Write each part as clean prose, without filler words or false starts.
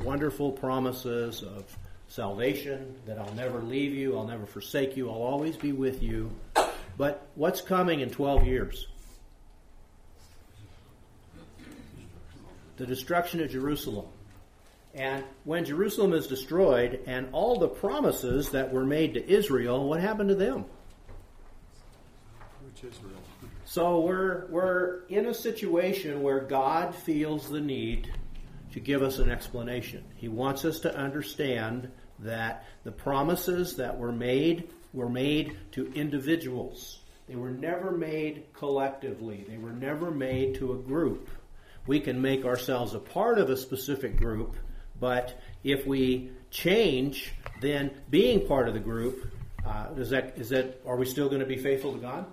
wonderful promises of salvation, that I'll never leave you, I'll never forsake you, I'll always be with you. But what's coming in 12 years? The destruction of Jerusalem. And when Jerusalem is destroyed and all the promises that were made to Israel, what happened to them? Which Israel? So we're in a situation where God feels the need to give us an explanation. He wants us to understand that the promises that were made to individuals. They were never made collectively. They were never made to a group. We can make ourselves a part of a specific group, but if we change, then being part of the group, are we still going to be faithful to God?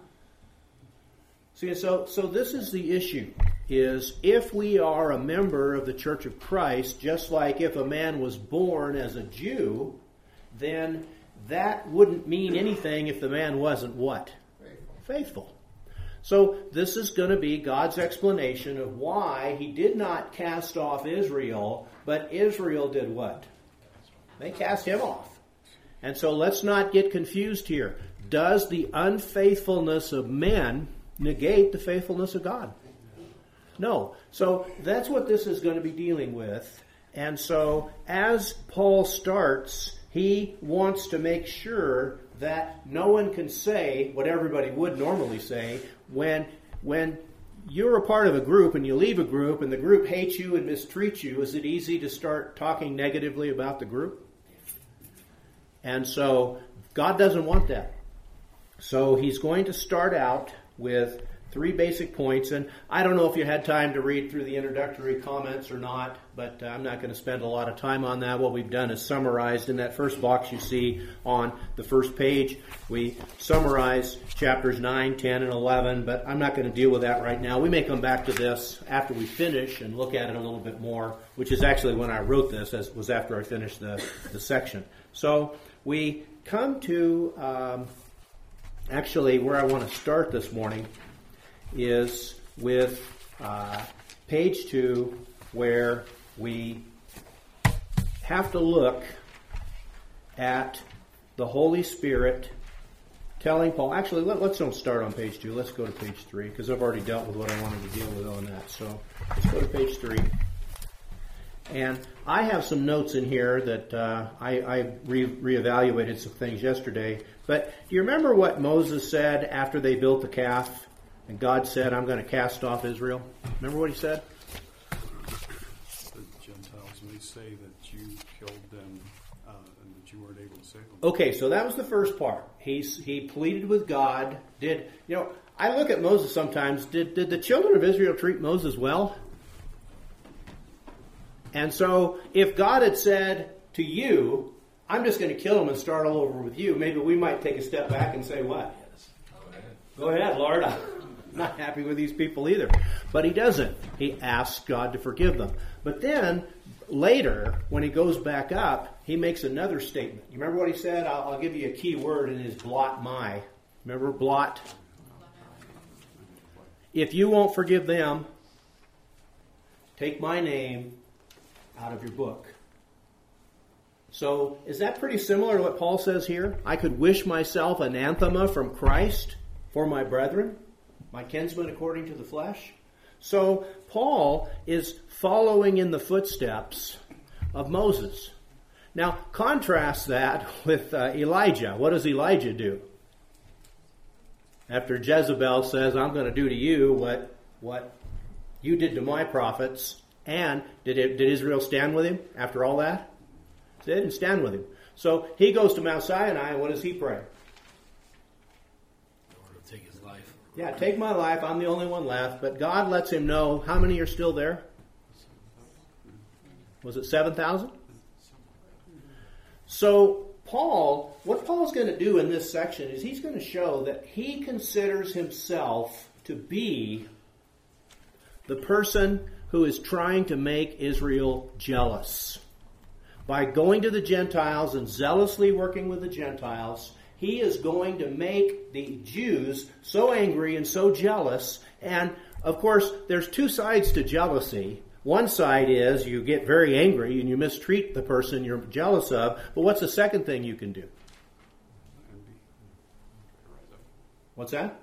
See, so this is the issue, is if we are a member of the Church of Christ, just like if a man was born as a Jew, then that wouldn't mean anything if the man wasn't what? Faithful. So this is going to be God's explanation of why he did not cast off Israel, but Israel did what? They cast him off. And so let's not get confused here. Does the unfaithfulness of men negate the faithfulness of God? No. So that's what this is going to be dealing with. And so as Paul starts, he wants to make sure that no one can say what everybody would normally say when you're a part of a group and you leave a group and the group hates you and mistreats you. Is it easy to start talking negatively about the group? And so God doesn't want that. So he's going to start out with 3 basic points, and I don't know if you had time to read through the introductory comments or not, but I'm not going to spend a lot of time on that. What we've done is summarized in that first box you see on the first page. We summarize chapters 9, 10, and 11, but I'm not going to deal with that right now. We may come back to this after we finish and look at it a little bit more, which is actually when I wrote this, as was after I finished the section. So we come to actually where I want to start this morning is with page 2, where we have to look at the Holy Spirit telling Paul. Actually, let's don't start on page 2. Let's go to page 3, because I've already dealt with what I wanted to deal with on that. So let's go to page 3. And I have some notes in here that I reevaluated some things yesterday. But do you remember what Moses said after they built the calf? And God said, I'm going to cast off Israel. Remember what he said? The Gentiles may say that you killed them and that you weren't able to save them. Okay, so that was the first part. He pleaded with God. I look at Moses sometimes. Did the children of Israel treat Moses well? And so if God had said to you, I'm just going to kill them and start all over with you, maybe we might take a step back and say, what? Go ahead, Lord. I'm not happy with these people either. But he doesn't. He asks God to forgive them. But then later, when he goes back up, he makes another statement. You remember what he said? I'll give you a key word in his blot my. Remember blot? If you won't forgive them, take my name out of your book. So is that pretty similar to what Paul says here? I could wish myself anathema from Christ for my brethren, my kinsmen according to the flesh. So Paul is following in the footsteps of Moses. Now contrast that with Elijah. What does Elijah do? After Jezebel says, I'm going to do to you what you did to my prophets. And did Israel stand with him after all that? They didn't stand with him. So he goes to Mount Sinai, and what does he pray? Lord will take his life. Yeah, take my life. I'm the only one left. But God lets him know how many are still there? Was it 7,000? So what Paul's going to do in this section is he's going to show that he considers himself to be the person who is trying to make Israel jealous. By going to the Gentiles and zealously working with the Gentiles, he is going to make the Jews so angry and so jealous. And, of course, there's 2 sides to jealousy. One side is you get very angry and you mistreat the person you're jealous of, but what's the second thing you can do? What's that?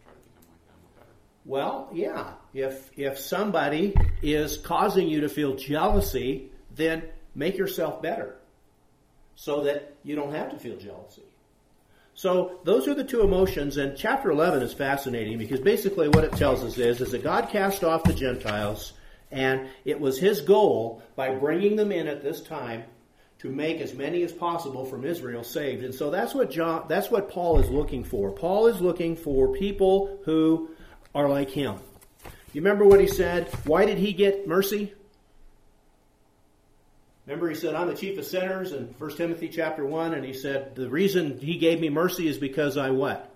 Well, yeah. If somebody is causing you to feel jealousy, then make yourself better so that you don't have to feel jealousy. So those are the two emotions, and chapter 11 is fascinating because basically what it tells us is that God cast off the Gentiles, and it was his goal by bringing them in at this time to make as many as possible from Israel saved. And so that's what Paul is looking for. Paul is looking for people who are like him. You remember what he said? Why did he get mercy? Remember he said, I'm the chief of sinners in 1 Timothy chapter 1, and he said, the reason he gave me mercy is because I what?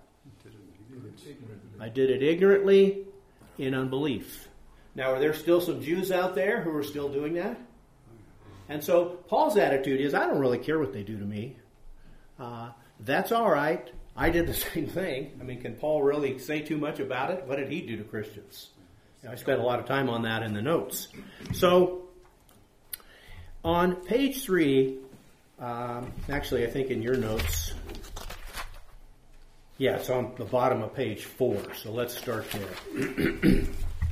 I did it ignorantly in unbelief. Now, are there still some Jews out there who are still doing that? And so Paul's attitude is, I don't really care what they do to me. That's all right. I did the same thing. I mean, can Paul really say too much about it? What did he do to Christians? I spent a lot of time on that in the notes. So, on page 3, actually I think in your notes, yeah, it's on the bottom of page 4, so let's start there.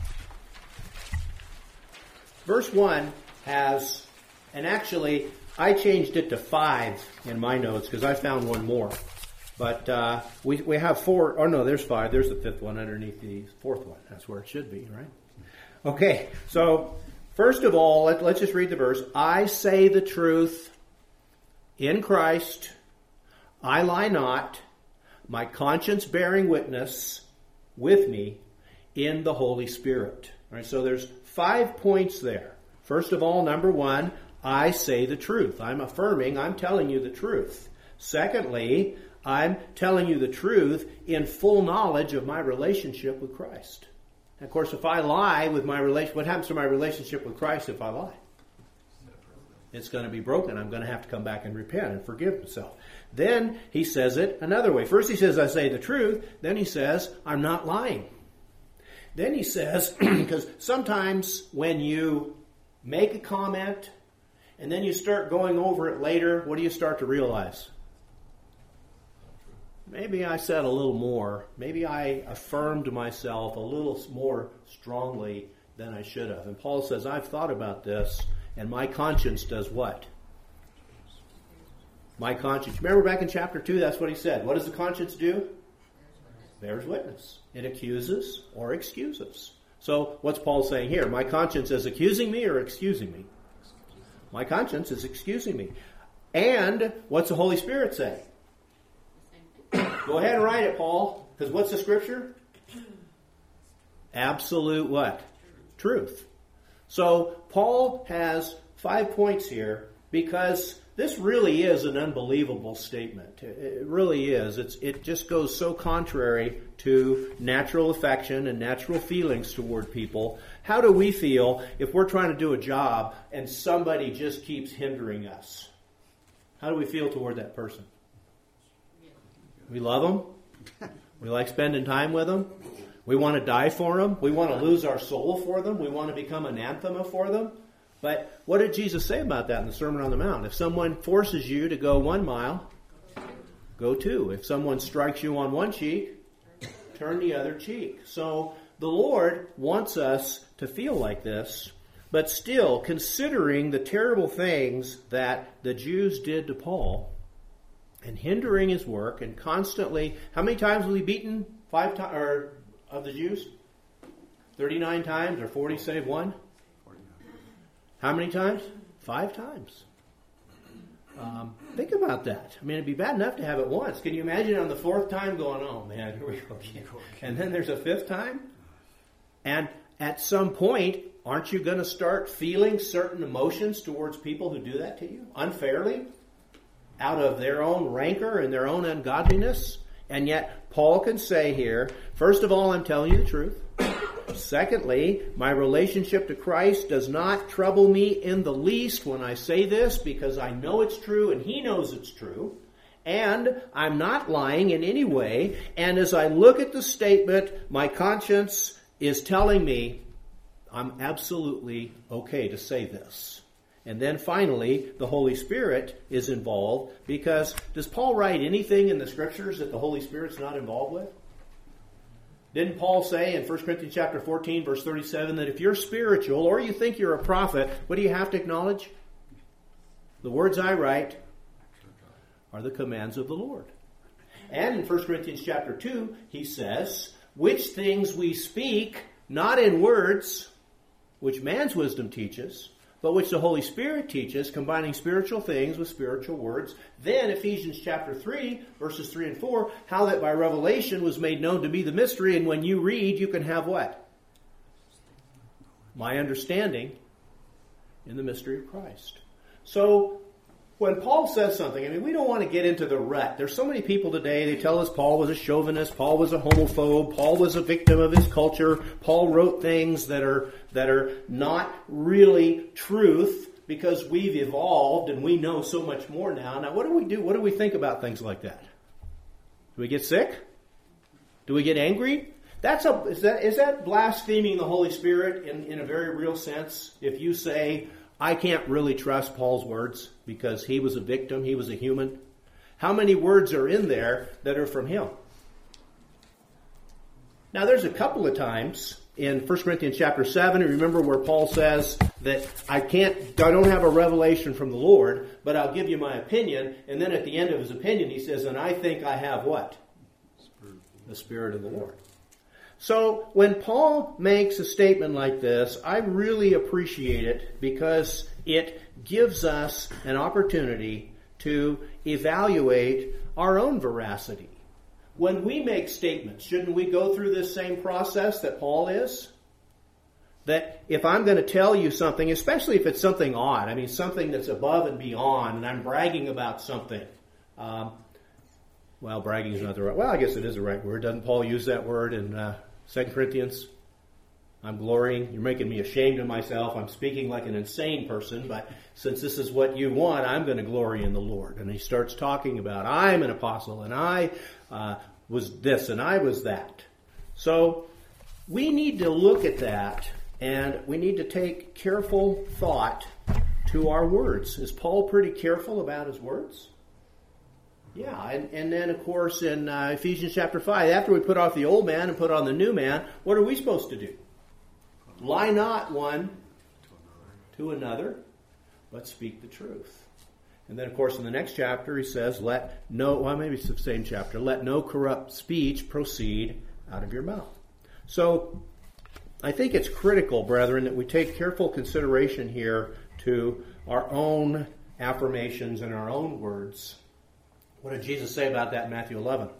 Verse 1 has, and actually I changed it to 5 in my notes because I found one more. But we have 4, oh no, there's 5, there's the 5th one underneath the 4th one. That's where it should be, right? Okay, so first of all, let's just read the verse. I say the truth in Christ, I lie not, my conscience bearing witness with me in the Holy Spirit. All right, so there's 5 points there. First of all, number 1, I say the truth. I'm affirming, I'm telling you the truth. Secondly, I'm telling you the truth in full knowledge of my relationship with Christ. And of course, if I lie with my relation, what happens to my relationship with Christ if I lie? It's going to be broken. I'm going to have to come back and repent and forgive myself. Then he says it another way. First he says, I say the truth. Then he says, I'm not lying. Then he says, because sometimes when you make a comment and then you start going over it later, what do you start to realize? Maybe I said a little more. Maybe I affirmed myself a little more strongly than I should have. And Paul says, I've thought about this, and my conscience does what? My conscience. Remember back in chapter 2, that's what he said. What does the conscience do? Bears witness. It accuses or excuses. So what's Paul saying here? My conscience is accusing me or excusing me? My conscience is excusing me. And what's the Holy Spirit say? Go ahead and write it, Paul. Because what's the scripture? Absolute what? Truth. So Paul has 5 points here because this really is an unbelievable statement. It really is. It just goes so contrary to natural affection and natural feelings toward people. How do we feel if we're trying to do a job and somebody just keeps hindering us? How do we feel toward that person? We love them. We like spending time with them. We want to die for them. We want to lose our soul for them. We want to become anathema for them. But what did Jesus say about that in the Sermon on the Mount? If someone forces you to go 1 mile, go 2. If someone strikes you on one cheek, turn the other cheek. So the Lord wants us to feel like this, but still, considering the terrible things that the Jews did to Paul, and hindering his work, and constantly, how many times was he beaten? 5 times, or of the Jews? 39 times, or 40 save 1? 49. How many times? 5 times. Think about that. I mean, it'd be bad enough to have it once. Can you imagine on the 4th time going, oh man, here we go again. And then there's a 5th time? And at some point, aren't you going to start feeling certain emotions towards people who do that to you? Unfairly? Out of their own rancor and their own ungodliness. And yet, Paul can say here, first of all, I'm telling you the truth. Secondly, my relationship to Christ does not trouble me in the least when I say this, because I know it's true and he knows it's true. And I'm not lying in any way. And as I look at the statement, my conscience is telling me, I'm absolutely okay to say this. And then finally, the Holy Spirit is involved, because does Paul write anything in the Scriptures that the Holy Spirit's not involved with? Didn't Paul say in 1 Corinthians chapter 14, verse 37, that if you're spiritual or you think you're a prophet, what do you have to acknowledge? The words I write are the commands of the Lord. And in 1 Corinthians chapter 2, he says, which things we speak, not in words, which man's wisdom teaches, but which the Holy Spirit teaches, combining spiritual things with spiritual words. Then Ephesians chapter 3, verses 3 and 4, how that by revelation was made known to me the mystery, and when you read, you can have what? My understanding in the mystery of Christ. So, when Paul says something, I mean, we don't want to get into the rut. There's so many people today, they tell us Paul was a chauvinist, Paul was a homophobe, Paul was a victim of his culture, Paul wrote things that are not really truth because we've evolved and we know so much more now. Now, what do we do? What do we think about things like that? Do we get sick? Do we get angry? Is that blaspheming the Holy Spirit in a very real sense? If you say, I can't really trust Paul's words because he was a victim, he was a human. How many words are in there that are from him? Now, there's a couple of times in 1 Corinthians chapter 7, remember where Paul says that I don't have a revelation from the Lord, but I'll give you my opinion. And then at the end of his opinion, he says, and I think I have what? The Spirit of the Lord. So when Paul makes a statement like this, I really appreciate it because it gives us an opportunity to evaluate our own veracity. When we make statements, shouldn't we go through this same process that Paul is? That if I'm going to tell you something, especially if it's something odd, I mean something that's above and beyond, and I'm bragging about something. Bragging is not the right... Well, I guess it is the right word. Doesn't Paul use that word in 2 Corinthians? I'm glorying. You're making me ashamed of myself. I'm speaking like an insane person, but since this is what you want, I'm going to glory in the Lord. And he starts talking about, I'm an apostle, and I was this, and I was that. So we need to look at that, and we need to take careful thought to our words. Is Paul pretty careful about his words? Yeah, and then, of course, in Ephesians chapter 5, after we put off the old man and put on the new man, what are we supposed to do? Lie not one to another, but speak the truth. And then, of course, in the next chapter, he says, maybe it's the same chapter, let no corrupt speech proceed out of your mouth. So, I think it's critical, brethren, that we take careful consideration here to our own affirmations and our own words. What did Jesus say about that in Matthew 11?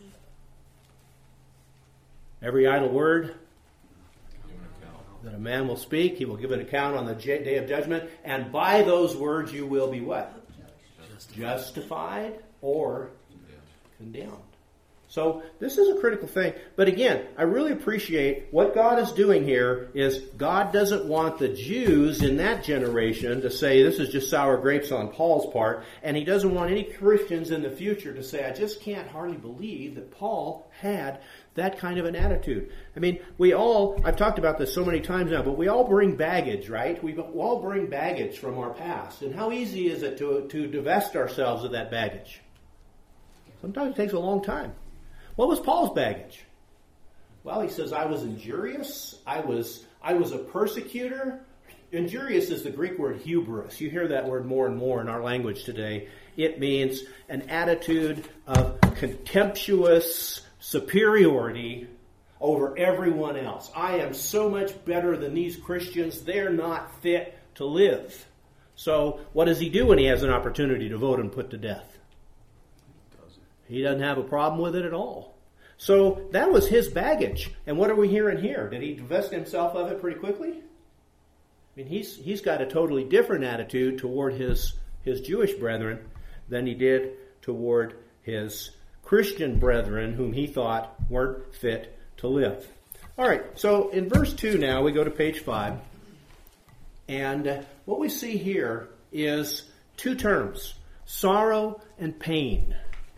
Every idle word that a man will speak, he will give an account on the day of judgment, and by those words you will be what? Justified or condemned. So this is a critical thing. But again, I really appreciate what God is doing here is God doesn't want the Jews in that generation to say this is just sour grapes on Paul's part, and he doesn't want any Christians in the future to say, I just can't hardly believe that Paul had that kind of an attitude. I mean, I've talked about this so many times now, but we all bring baggage, right? We all bring baggage from our past. And how easy is it to divest ourselves of that baggage? Sometimes it takes a long time. What was Paul's baggage? Well, he says, I was injurious. I was a persecutor. Injurious is the Greek word hubris. You hear that word more and more in our language today. It means an attitude of contemptuous superiority over everyone else. I am so much better than these Christians. They're not fit to live. So what does he do when he has an opportunity to vote and put to death? He doesn't have a problem with it at all. So that was his baggage. And what are we hearing here? Did he divest himself of it pretty quickly? I mean, he's got a totally different attitude toward his Jewish brethren than he did toward his Christian brethren whom he thought weren't fit to live. All right, so in verse 2 now, we go to page 5. And what we see here is two terms, sorrow and pain.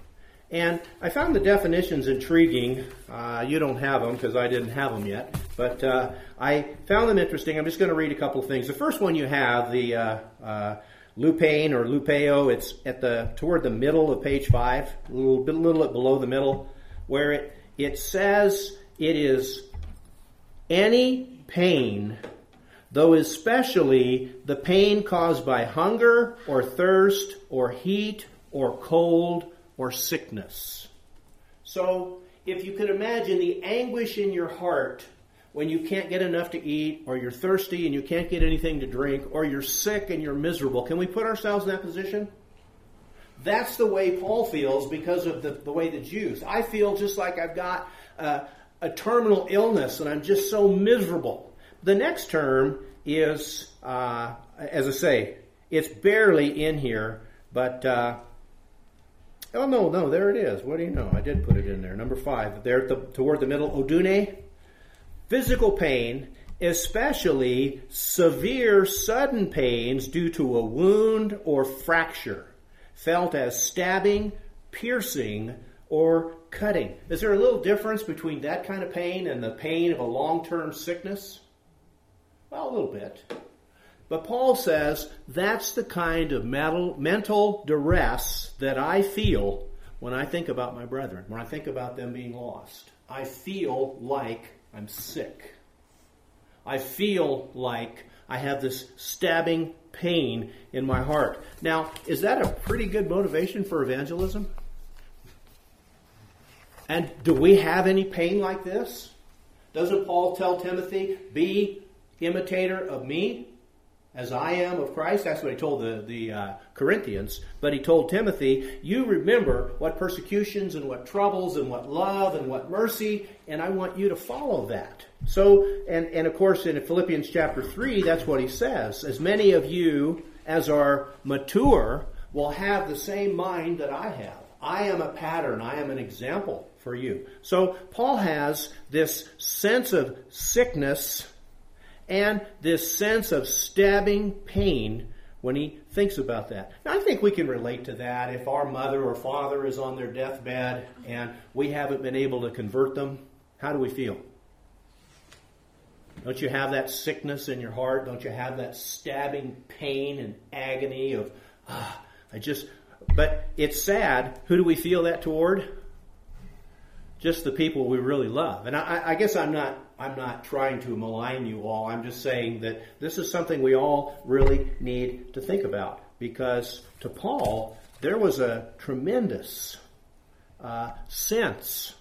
And I found the definitions intriguing. You don't have them because I didn't have them yet. But I found them interesting. I'm just going to read a couple of things. The first one you have, the lupain or lupeo, it's toward the middle of page 5, a little bit below the middle, where it says it is any pain, though especially the pain caused by hunger or thirst or heat or cold or sickness. So, if you can imagine the anguish in your heart when you can't get enough to eat, or you're thirsty and you can't get anything to drink, or you're sick and you're miserable, can we put ourselves in that position? That's the way Paul feels because of the way the Jews. I feel just like I've got a terminal illness and I'm just so miserable. The next term is, as I say, it's barely in here, but... Oh, no, there it is. What do you know? I did put it in there. Number 5, there toward the middle, odune. Physical pain, especially severe sudden pains due to a wound or fracture, felt as stabbing, piercing, or cutting. Is there a little difference between that kind of pain and the pain of a long-term sickness? Well, a little bit. But Paul says that's the kind of mental duress that I feel when I think about my brethren, when I think about them being lost. I feel like I'm sick. I feel like I have this stabbing pain in my heart. Now, is that a pretty good motivation for evangelism? And do we have any pain like this? Doesn't Paul tell Timothy, be imitator of me as I am of Christ? That's what he told the Corinthians. But he told Timothy, you remember what persecutions and what troubles and what love and what mercy, and I want you to follow that. So, and of course in Philippians chapter 3, that's what he says. As many of you as are mature will have the same mind that I have. I am a pattern. I am an example for you. So Paul has this sense of sickness and this sense of stabbing pain when he thinks about that. Now, I think we can relate to that. If our mother or father is on their deathbed and we haven't been able to convert them, how do we feel? Don't you have that sickness in your heart? Don't you have that stabbing pain and agony of, but it's sad. Who do we feel that toward? Just the people we really love. And I guess I'm not trying to malign you all. I'm just saying that this is something we all really need to think about. Because to Paul, there was a tremendous sense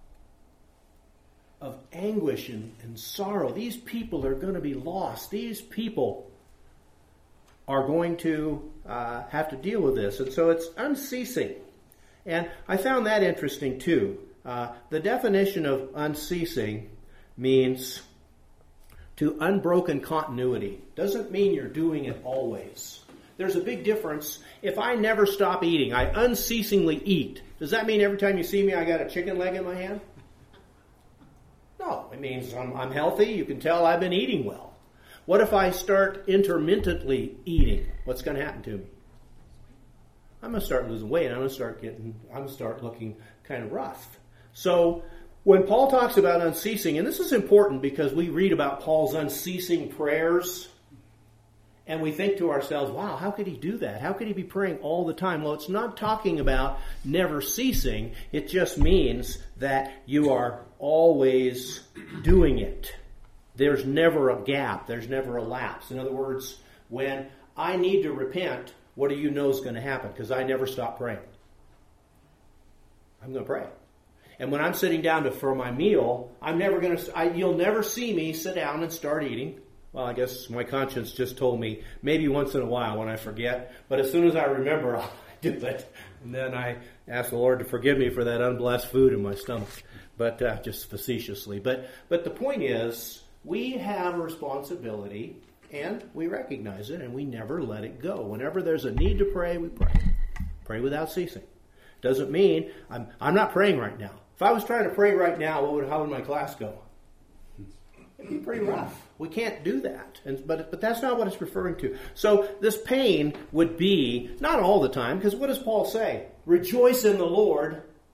of anguish and sorrow. These people are going to be lost. These people are going to have to deal with this. And so it's unceasing. And I found that interesting too. The definition of unceasing means to unbroken continuity. Doesn't mean you're doing it always. There's a big difference. If I never stop eating, I unceasingly eat. Does that mean every time you see me I got a chicken leg in my hand? No, it means I'm healthy. You can tell I've been eating well. What if I start intermittently eating? What's going to happen to me? I'm going to start losing weight. I'm going to start looking kind of rough. So when Paul talks about unceasing, and this is important because we read about Paul's unceasing prayers, and we think to ourselves, wow, how could he do that? How could he be praying all the time? Well, it's not talking about never ceasing. It just means that you are always doing it. There's never a gap. There's never a lapse. In other words, when I need to repent, what do you know is going to happen? Because I never stop praying. I'm going to pray. And when I'm sitting down for my meal, you'll never see me sit down and start eating. Well, I guess my conscience just told me maybe once in a while when I forget. But as soon as I remember, I'll do it. And then I ask the Lord to forgive me for that unblessed food in my stomach. But just facetiously. But the point is, we have a responsibility, and we recognize it, and we never let it go. Whenever there's a need to pray, we pray. Pray without ceasing. Doesn't mean I'm not praying right now. If I was trying to pray right now, how would my class go? It'd be pretty rough. We can't do that. But that's not what it's referring to. So this pain would be, not all the time, because what does Paul say? Rejoice in the Lord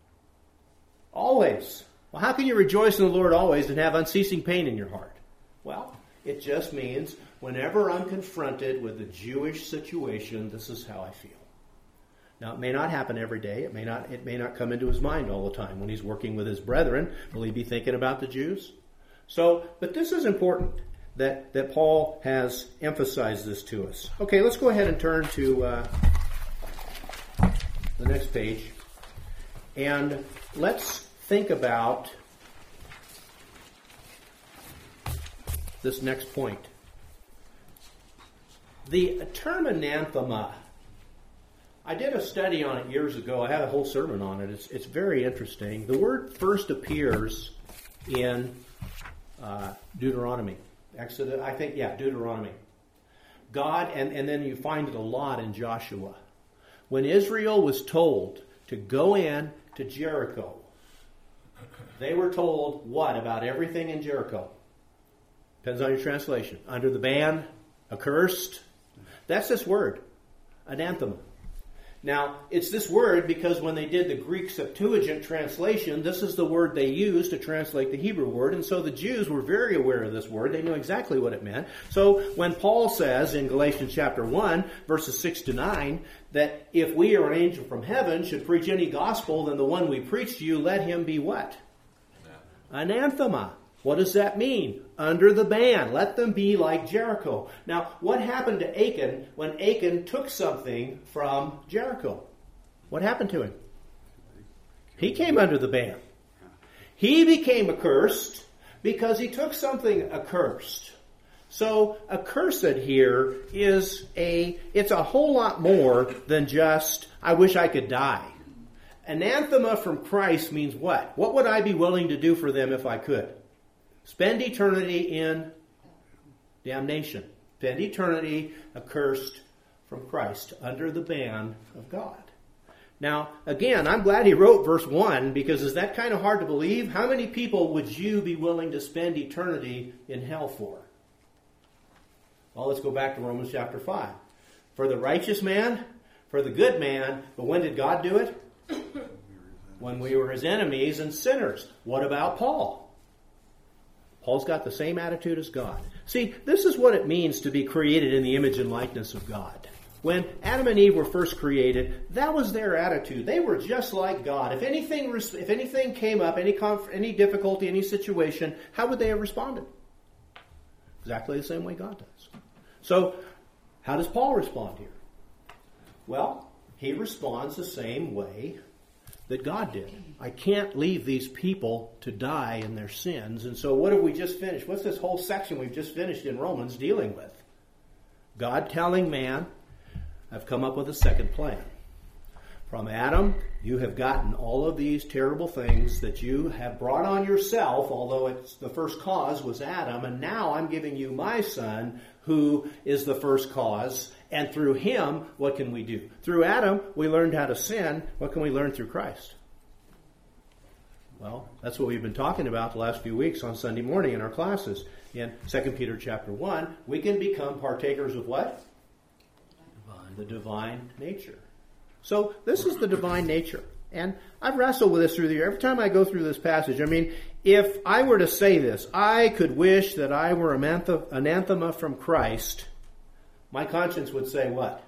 Always. Well, how can you rejoice in the Lord always and have unceasing pain in your heart? Well, it just means whenever I'm confronted with a Jewish situation, this is how I feel. Now, it may not happen every day. It may not come into his mind all the time. When he's working with his brethren, will he be thinking about the Jews? But this is important that Paul has emphasized this to us. Okay, let's go ahead and turn to the next page. And let's think about this next point. The term anathema, I did a study on it years ago. I had a whole sermon on it. It's very interesting. The word first appears in Deuteronomy. Exodus, Deuteronomy. God, and then you find it a lot in Joshua. When Israel was told to go in to Jericho, they were told what about everything in Jericho? Depends on your translation. Under the ban, accursed. That's this word, anathema. Now, it's this word because when they did the Greek Septuagint translation, this is the word they used to translate the Hebrew word. And so the Jews were very aware of this word. They knew exactly what it meant. So when Paul says in Galatians chapter 1, verses 6 to 9, that if we or an angel from heaven should preach any gospel than the one we preach to you, let him be what? Anathema. What does that mean? Under the ban. Let them be like Jericho. Now, what happened to Achan when Achan took something from Jericho? What happened to him? He came under the ban. He became accursed because he took something accursed. So, accursed here it's a whole lot more than just, I wish I could die. Anathema from Christ means what? What would I be willing to do for them if I could? Spend eternity in damnation. Spend eternity accursed from Christ, under the ban of God. Now, again, I'm glad he wrote verse 1, because is that kind of hard to believe? How many people would you be willing to spend eternity in hell for? Well, let's go back to Romans chapter 5. For the righteous man, for the good man, but when did God do it? When we were his enemies and sinners. What about Paul? Paul's got the same attitude as God. See, this is what it means to be created in the image and likeness of God. When Adam and Eve were first created, that was their attitude. They were just like God. If anything came up, any difficulty, any situation, how would they have responded? Exactly the same way God does. So, how does Paul respond here? Well, he responds the same way that God did. I can't leave these people to die in their sins. And so what have we just finished? What's this whole section we've just finished in Romans dealing with? God telling man, I've come up with a second plan. From Adam, you have gotten all of these terrible things that you have brought on yourself, although it's the first cause was Adam, and now I'm giving you my son, who is the first cause. And through him, what can we do? Through Adam, we learned how to sin. What can we learn through Christ? Well, that's what we've been talking about the last few weeks on Sunday morning in our classes. In 2 Peter chapter 1, we can become partakers of what? The divine nature. So this is the divine nature. And I've wrestled with this through the year. Every time I go through this passage, if I were to say this, I could wish that I were anathema from Christ, my conscience would say what?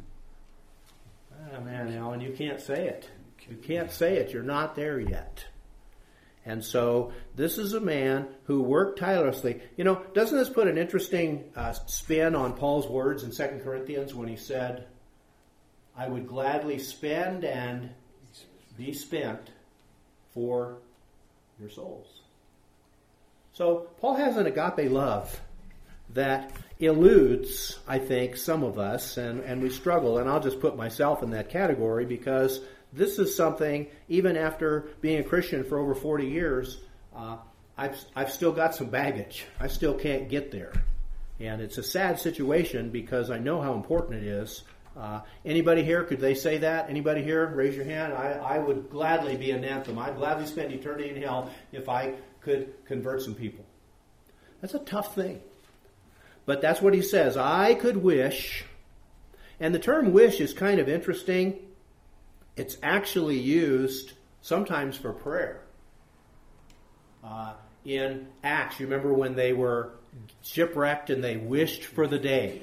Oh man, Alan, you can't say it. You can't say it. You're not there yet. And so this is a man who worked tirelessly. Doesn't this put an interesting spin on Paul's words in 2 Corinthians when he said, I would gladly spend and be spent for your souls. So Paul has an agape love that eludes, I think, some of us, and we struggle. And I'll just put myself in that category because this is something, even after being a Christian for over 40 years, I've still got some baggage. I still can't get there. And it's a sad situation because I know how important it is. Anybody here, could they say that? Anybody here? Raise your hand. I would gladly be anathema. I'd gladly spend eternity in hell if I could convert some people. That's a tough thing. But that's what he says. I could wish. And the term wish is kind of interesting. It's actually used sometimes for prayer. In Acts, you remember when they were shipwrecked and they wished for the day.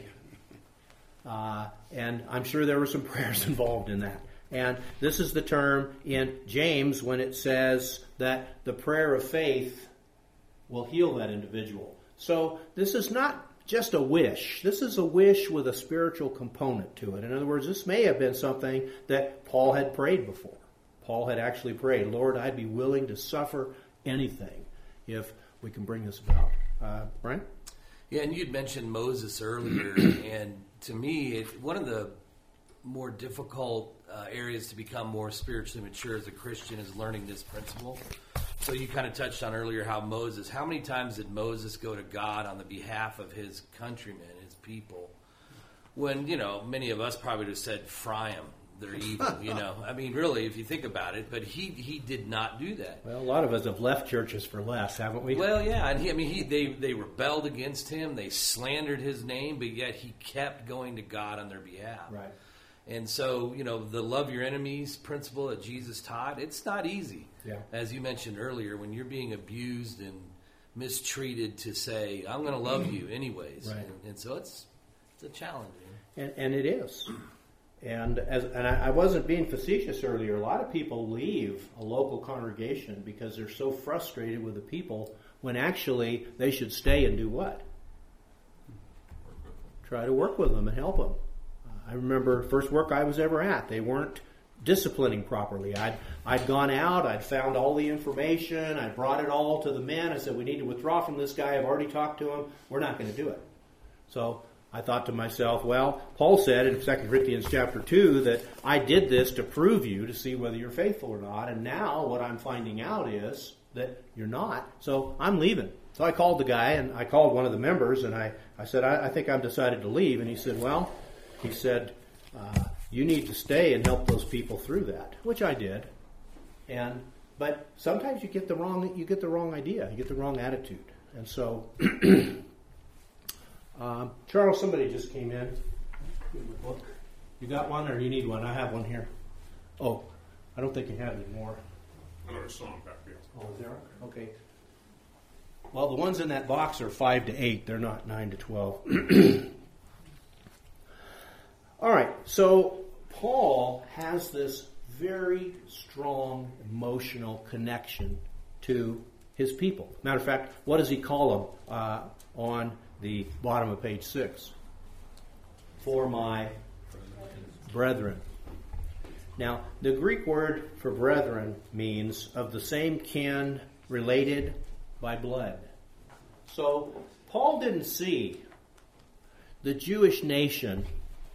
And I'm sure there were some prayers involved in that. And this is the term in James when it says that the prayer of faith will heal that individual. So this is not just a wish. This is a wish with a spiritual component to it. In other words, this may have been something that Paul had prayed before. Paul had actually prayed, Lord, I'd be willing to suffer anything if we can bring this about. Brian? Yeah, and you'd mentioned Moses earlier, and to me, one of the more difficult areas to become more spiritually mature as a Christian is learning this principle. So you kind of touched on earlier how many times did Moses go to God on the behalf of his countrymen, his people, when, many of us probably would have said, fry them, they're evil, I mean, really, if you think about it, but he did not do that. Well, a lot of us have left churches for less, haven't we? Well, yeah, and they rebelled against him, they slandered his name, but yet he kept going to God on their behalf. Right. And so, the love your enemies principle that Jesus taught, it's not easy. Yeah. As you mentioned earlier, when you're being abused and mistreated, to say, I'm going to love you anyways. Right. And so it's a challenge. And it is. And I wasn't being facetious earlier. A lot of people leave a local congregation because they're so frustrated with the people when actually they should stay and do what? Try to work with them and help them. I remember first work I was ever at, they weren't disciplining properly. I'd gone out, I'd found all the information, I brought it all to the men. I said, we need to withdraw from this guy. I've already talked to him. We're not going to do it. So I thought to myself, well, Paul said in 2 Corinthians chapter 2 that I did this to prove you, to see whether you're faithful or not. And now what I'm finding out is that you're not. So I'm leaving. So I called the guy, and I called one of the members, and I said, I think I've decided to leave. And he said, you need to stay and help those people through that, which I did. But sometimes you get the wrong idea, you get the wrong attitude. And so, Charles, somebody just came in. You got one, or you need one? I have one here. Oh, I don't think you have any more. Another song back there. Oh, is there? Okay. Well, the ones in that box are 5 to 8. They're not 9 to 12. All right, so Paul has this very strong emotional connection to his people. Matter of fact, what does he call them on the bottom of page 6? For my brethren. Now, the Greek word for brethren means of the same kin, related by blood. So, Paul didn't see the Jewish nation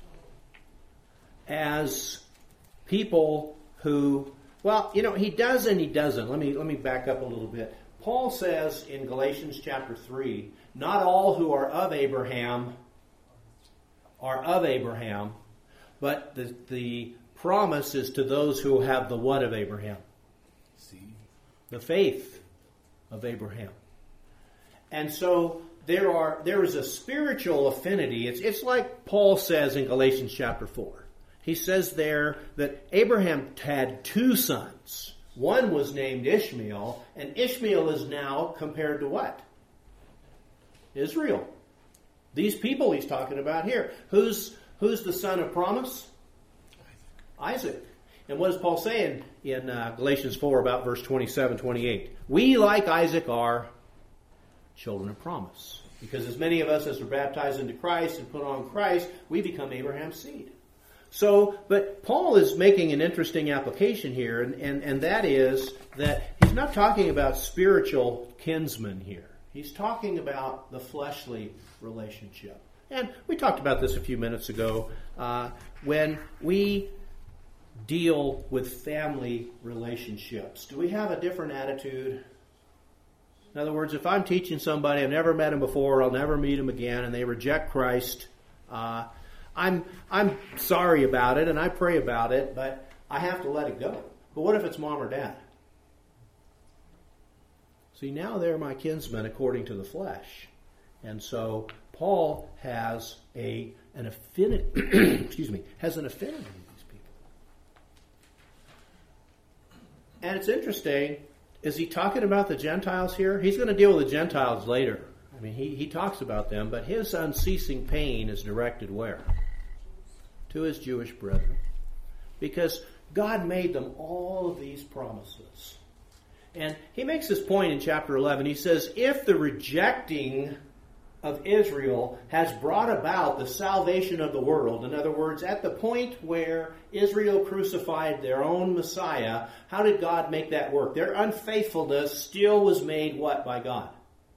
as people who, he does and he doesn't. Let me back up a little bit. Paul says in Galatians chapter 3, not all who are of Abraham are of Abraham, but the promise is to those who have the what of Abraham? The faith of Abraham. And so there is a spiritual affinity. It's like Paul says in Galatians chapter 4. He says there that Abraham had 2 sons. One was named Ishmael, and Ishmael is now compared to what? Israel. These people he's talking about here. Who's the son of promise? Isaac. And what does Paul say in Galatians 4 about verse 27, 28? We, like Isaac, are children of promise. Because as many of us as are baptized into Christ and put on Christ, we become Abraham's seed. So, but Paul is making an interesting application here, and that is that he's not talking about spiritual kinsmen here. He's talking about the fleshly relationship. And we talked about this a few minutes ago. When we deal with family relationships, do we have a different attitude? In other words, if I'm teaching somebody, I've never met him before, I'll never meet him again, and they reject Christ, I'm sorry about it, and I pray about it, but I have to let it go. But what if it's mom or dad? See, now they're my kinsmen according to the flesh. And so Paul has an affinity, has an affinity with these people. And it's interesting is he talking about the Gentiles here? He's going to deal with the Gentiles later. I mean, he talks about them, but his unceasing pain is directed where? To his Jewish brethren. Because God made them all of these promises. And he makes this point in chapter 11. He says, if the rejecting of Israel has brought about the salvation of the world, in other words, at the point where Israel crucified their own Messiah, how did God make that work? Their unfaithfulness still was made what by God?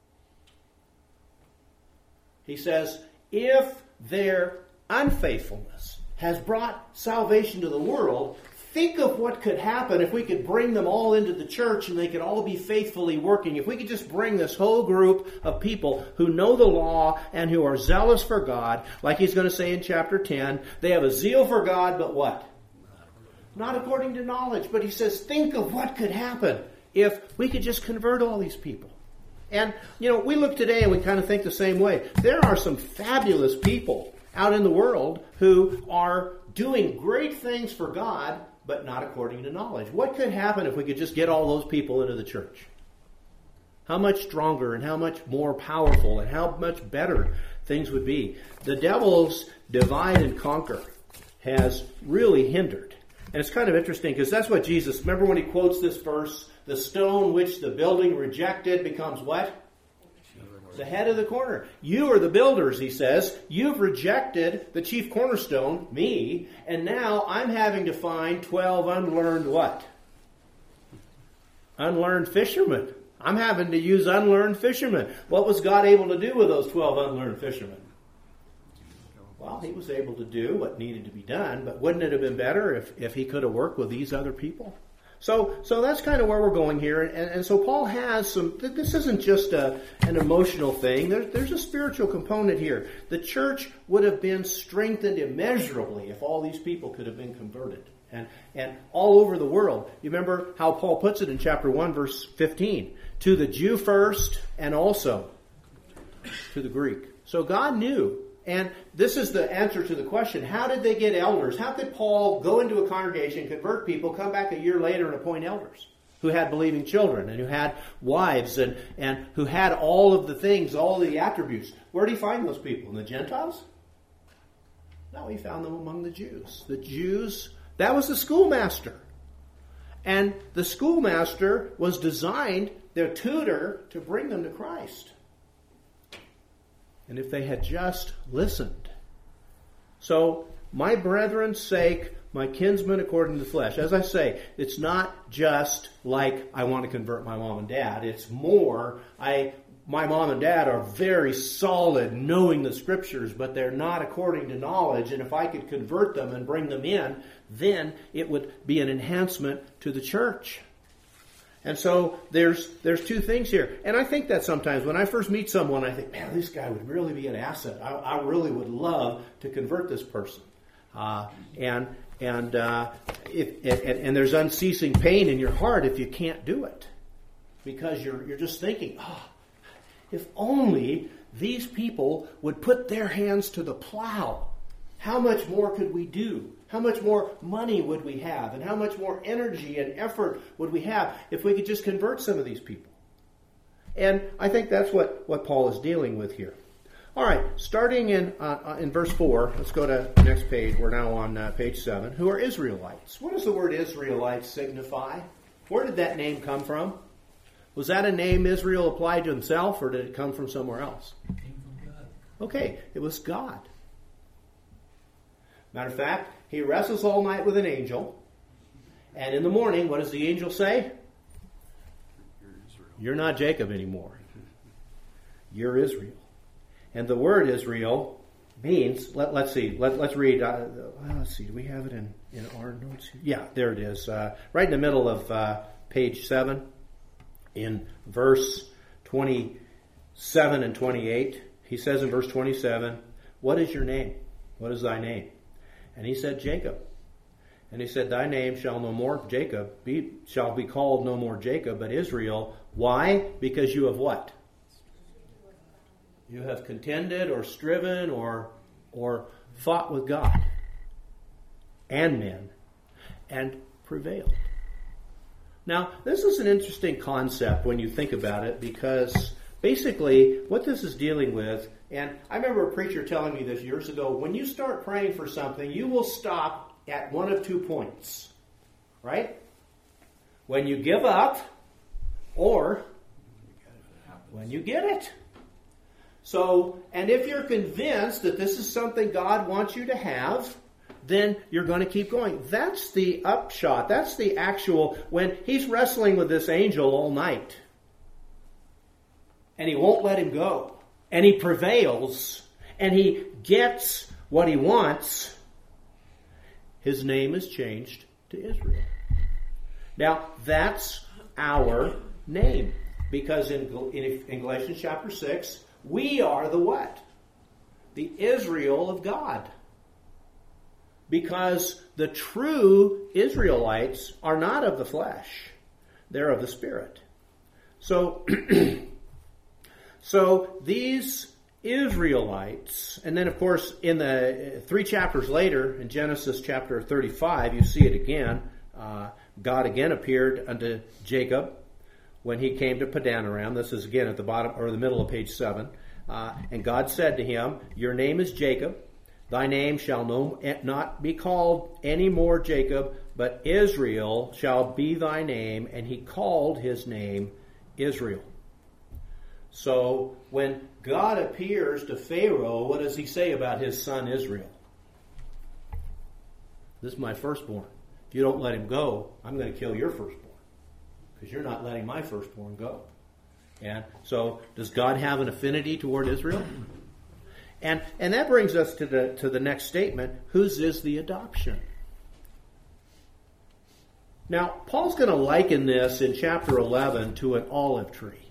He says, if their unfaithfulness has brought salvation to the world, think of what could happen if we could bring them all into the church and they could all be faithfully working. If we could just bring this whole group of people who know the law and who are zealous for God, like he's going to say in chapter 10, they have a zeal for God, but what? Not according to knowledge. But he says, think of what could happen if we could just convert all these people. And, we look today and we kind of think the same way. There are some fabulous people out in the world who are doing great things for God, but not according to knowledge. What could happen if we could just get all those people into the church? How much stronger and how much more powerful and how much better things would be. The devil's divide and conquer has really hindered. And it's kind of interesting because that's what Jesus, remember when he quotes this verse, the stone which the building rejected becomes what? The head of the corner. You are the builders, he says. You've rejected the chief cornerstone, me, and now I'm having to find 12 unlearned what? Unlearned fishermen. I'm having to use unlearned fishermen. What was God able to do with those 12 unlearned fishermen? Well, he was able to do what needed to be done, but wouldn't it have been better if he could have worked with these other people? So that's kind of where we're going here. And so Paul has some, this isn't just an emotional thing. There's a spiritual component here. The church would have been strengthened immeasurably if all these people could have been converted. And all over the world. You remember how Paul puts it in chapter 1, verse 15. To the Jew first and also to the Greek. So God knew. And this is the answer to the question, how did they get elders? How could Paul go into a congregation, convert people, come back a year later and appoint elders who had believing children and who had wives and who had all of the things, all of the attributes? Where did he find those people? In the Gentiles? No, he found them among the Jews. The Jews, that was the schoolmaster. And the schoolmaster was designed, their tutor, to bring them to Christ. And if they had just listened. So, my brethren's sake, my kinsmen according to the flesh. As I say, it's not just like I want to convert my mom and dad. It's more, my mom and dad are very solid knowing the scriptures, but they're not according to knowledge. And if I could convert them and bring them in, then it would be an enhancement to the church. And so there's two things here. And I think that sometimes when I first meet someone, I think, man, this guy would really be an asset. I really would love to convert this person. And there's unceasing pain in your heart if you can't do it. Because you're just thinking, if only these people would put their hands to the plow, how much more could we do? How much more money would we have? And how much more energy and effort would we have if we could just convert some of these people? And I think that's what Paul is dealing with here. All right, starting in verse 4, let's go to the next page. We're now on page 7. Who are Israelites? What does the word Israelites signify? Where did that name come from? Was that a name Israel applied to himself, or did it come from somewhere else? It came from God. Okay, it was God. Matter of fact, he wrestles all night with an angel. And in the morning, what does the angel say? You're not Jacob anymore. You're Israel. And the word Israel means, let's see, let's read. Let's see, do we have it in our notes? Yeah, there it is. Right in the middle of page 7, in verse 27 and 28, he says in verse 27, what is your name? What is thy name? And he said, Jacob. And he said, thy name shall be called no more Jacob, but Israel. Why? Because you have what? You have contended or striven or fought with God and men and prevailed. Now, this is an interesting concept when you think about it, because basically what this is dealing with, and I remember a preacher telling me this years ago, when you start praying for something, you will stop at one of 2 points, right? When you give up, or when you get it. So, and if you're convinced that this is something God wants you to have, then you're going to keep going. That's the upshot. That's the actual, when he's wrestling with this angel all night, and he won't let him go, and he prevails, and he gets what he wants, his name is changed to Israel. Now, that's our name, because in Galatians chapter 6, we are the what? The Israel of God. Because the true Israelites are not of the flesh. They're of the Spirit. So, so these Israelites, and then of course in the 3 chapters later, in Genesis chapter 35, you see it again. God again appeared unto Jacob when he came to Padan Aram. This is again at the bottom or the middle of page 7. And God said to him, "Your name is Jacob. Thy name shall not be called any more Jacob, but Israel shall be thy name." And he called his name Israel. So when God appears to Pharaoh, what does he say about his son Israel? This is my firstborn. If you don't let him go, I'm going to kill your firstborn, because you're not letting my firstborn go. And so does God have an affinity toward Israel? And that brings us to the next statement. Whose is the adoption? Now, Paul's going to liken this in chapter 11 to an olive tree.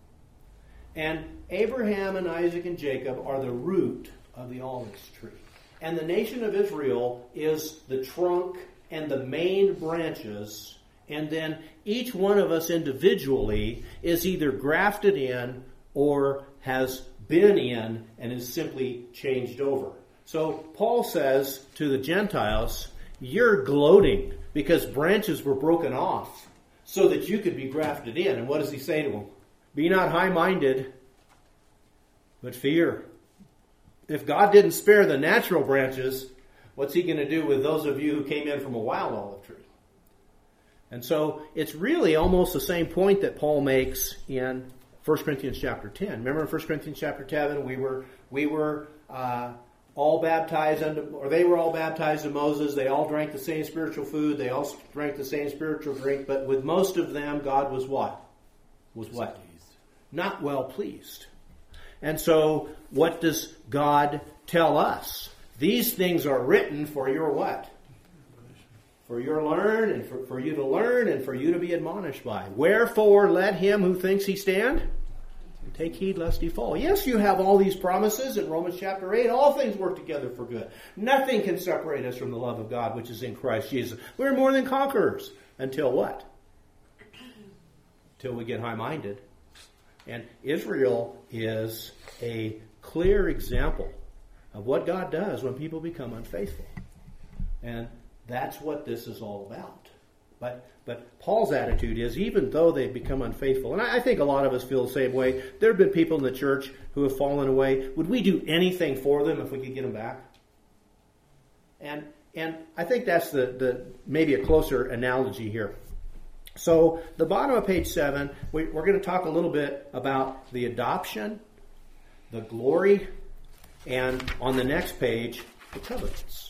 And Abraham and Isaac and Jacob are the root of the olive tree. And the nation of Israel is the trunk and the main branches. And then each one of us individually is either grafted in or has been in and is simply changed over. So Paul says to the Gentiles, you're gloating because branches were broken off so that you could be grafted in. And what does he say to them? Be not high-minded, but fear. If God didn't spare the natural branches, what's he going to do with those of you who came in from a wild olive tree? And so it's really almost the same point that Paul makes in 1 Corinthians chapter 10. Remember in 1 Corinthians chapter 10, we were all baptized or they were all baptized in Moses. They all drank the same spiritual food. They all drank the same spiritual drink. But with most of them, God was what? Was what? Not well pleased. And so what does God tell us? These things are written for your what? For your learn and for you to learn and for you to be admonished by. Wherefore let him who thinks he stand take heed lest he fall. Yes, you have all these promises in Romans chapter 8. All things work together for good. Nothing can separate us from the love of God which is in Christ Jesus. We're more than conquerors. Until what? Until we get high-minded. And Israel is a clear example of what God does when people become unfaithful. And that's what this is all about. But Paul's attitude is, even though they've become unfaithful, and I think a lot of us feel the same way. There have been people in the church who have fallen away. Would we do anything for them if we could get them back? And I think that's the maybe a closer analogy here. So the bottom of page 7, we're going to talk a little bit about the adoption, the glory, and on the next page, the covenants.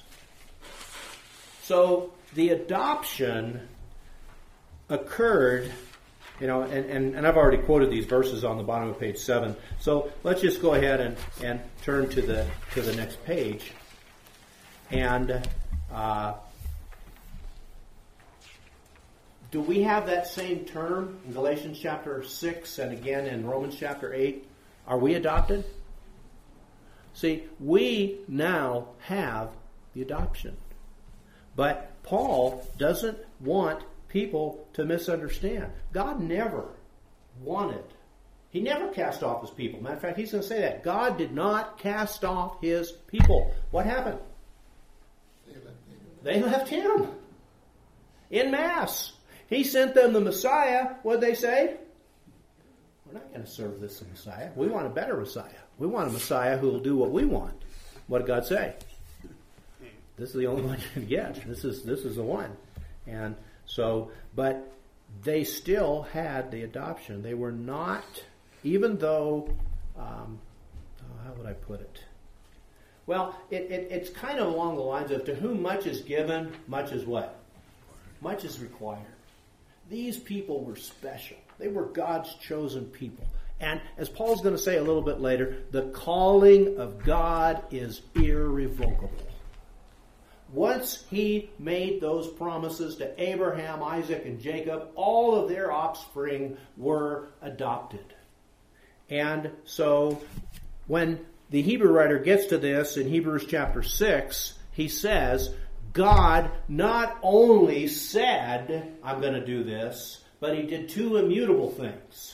So the adoption occurred, and I've already quoted these verses on the bottom of page 7. So let's just go ahead and turn to the next page. And do we have that same term in Galatians chapter 6 and again in Romans chapter 8? Are we adopted? See, we now have the adoption. But Paul doesn't want people to misunderstand. God never wanted. He never cast off his people. Matter of fact, he's going to say that. God did not cast off his people. What happened? They left him. En masse. He sent them the Messiah. What'd they say? We're not going to serve this Messiah. We want a better Messiah. We want a Messiah who will do what we want. What did God say? This is the only one you can get. This is the one. And so, but they still had the adoption. They were not, even though, how would I put it? Well, it's kind of along the lines of, to whom much is given, much is what? Much is required. These people were special. They were God's chosen people. And as Paul's going to say a little bit later, the calling of God is irrevocable. Once he made those promises to Abraham, Isaac, and Jacob, all of their offspring were adopted. And so when the Hebrew writer gets to this in Hebrews chapter 6, he says, God not only said, I'm going to do this, but he did two immutable things.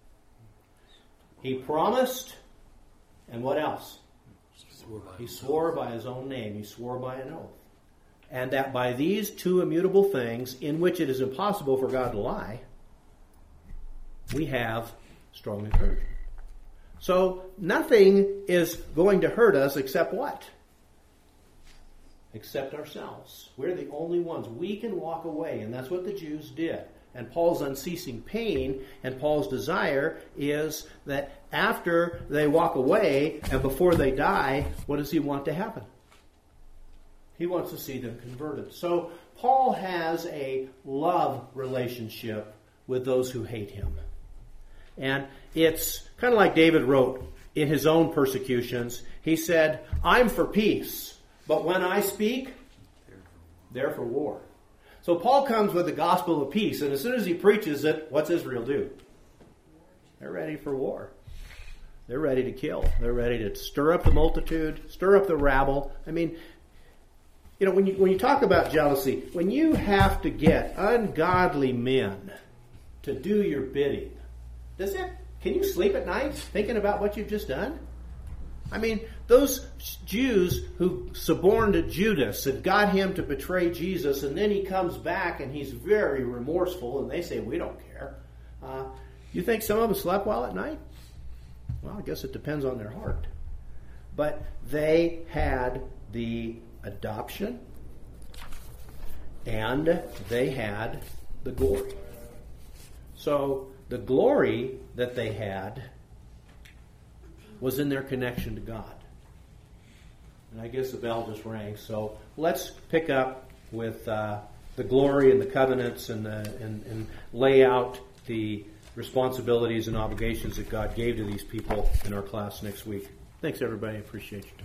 He promised, and what else? He swore by his own name. He swore by an oath. And that by these two immutable things, in which it is impossible for God to lie, we have strong encouragement. So nothing is going to hurt us except what? Except ourselves. We're the only ones. We can walk away, and that's what the Jews did. And Paul's unceasing pain and Paul's desire is that after they walk away and before they die, what does he want to happen? He wants to see them converted. So Paul has a love relationship with those who hate him. And it's kind of like David wrote in his own persecutions. He said, I'm for peace, but when I speak, they're for war. So Paul comes with the gospel of peace, and as soon as he preaches it, what's Israel do? They're ready for war. They're ready to kill. They're ready to stir up the multitude, stir up the rabble. I mean, you know, when you talk about jealousy, when you have to get ungodly men to do your bidding, can you sleep at night thinking about what you've just done? I mean, those Jews who suborned Judas and got him to betray Jesus, and then he comes back and he's very remorseful, and they say, we don't care. You think some of them slept well at night? Well, I guess it depends on their heart. But they had the adoption, and they had the glory. So the glory that they had was in their connection to God. And I guess the bell just rang. So let's pick up with the glory and the covenants and lay out the responsibilities and obligations that God gave to these people in our class next week. Thanks, everybody. I appreciate your time.